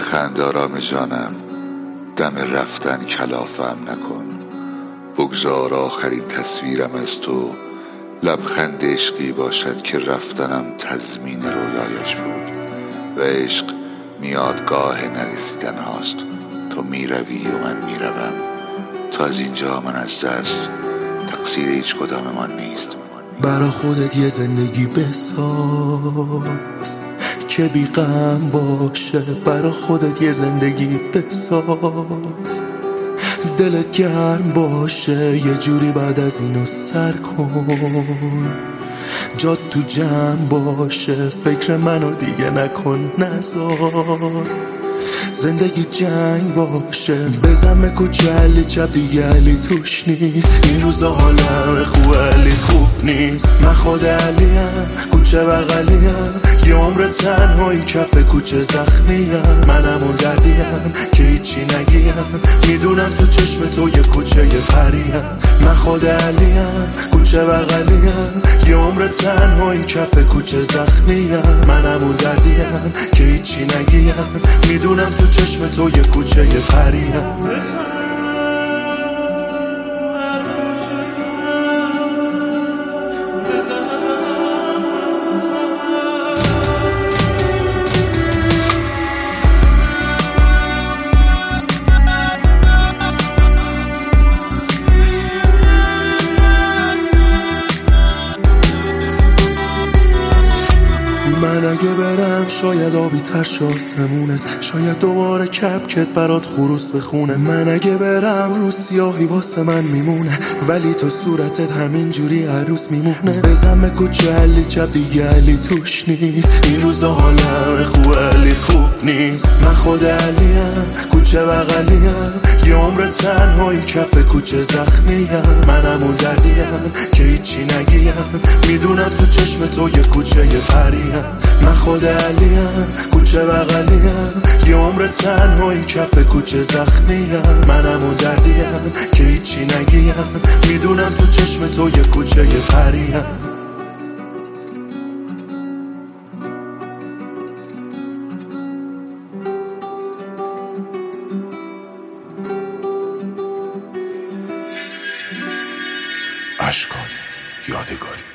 بخند آرام جانم، دم رفتن کلافم نکن. بگذار آخرین تصویرم از تو لبخند عشقی باشد که رفتنم تضمین رویایش بود. و عشق میادگاه نرسیدن هاست. تو میروی و من میروم. تا از اینجا من از دست، تقصیر هیچ کداممان نیست. برا خودت یه زندگی بساز که بی غم باشه. برا خودت یه زندگی بساز دلت گرم باشه. یه جوری بعد از اینو سر کن، جات تو جمع باشه. فکر منو دیگه نکن، نذار زندگی جنگ باشه. بزن کوچه علی چپ دیگه علی توش نیست. این روزا حالم خوب علی خوب نیست. من خود علیم، کوچه بغلیم، یه عمر تنهایی کف کوچه زخمیم. منم اون دردیم که هیچی نگیم. میدونم تو چشم تو یه کوچه یه پریم. من خود علیم، کوچه بغلیم، یه عمر تنهایی کف کوچه زخمیم. منم اون دردیم که هیچی نگیم. میدونم تو چشم تو یه کوچه یه پریم. من اگه برم شاید آبی تر شه آسمونت، شاید دوباره کپکت برات خروس بخونه. من اگه برم رو سیاهی واسه من میمونه، ولی تو صورتت همین جوری عروس میمونه. بزن کوچه علی چپ دیگه علی توش نیست. این روزا حالم خوب علی خوب نیست. من خود علیم، کوچه بغلیم، یه عمر تنهایی کف کوچه زخمیم. منم اون دردیم که هیچی نگیم. میدونم تو چشم تو یه کوچه یه پریم. من خود علیم، کوچه بغلیم، یه عمر تنهایی کف کوچه زخمیم. منم اون دردیم که هیچی نگیم. میدونم تو چشم تو یه کوچه یه پریم. اشکان یادگاری.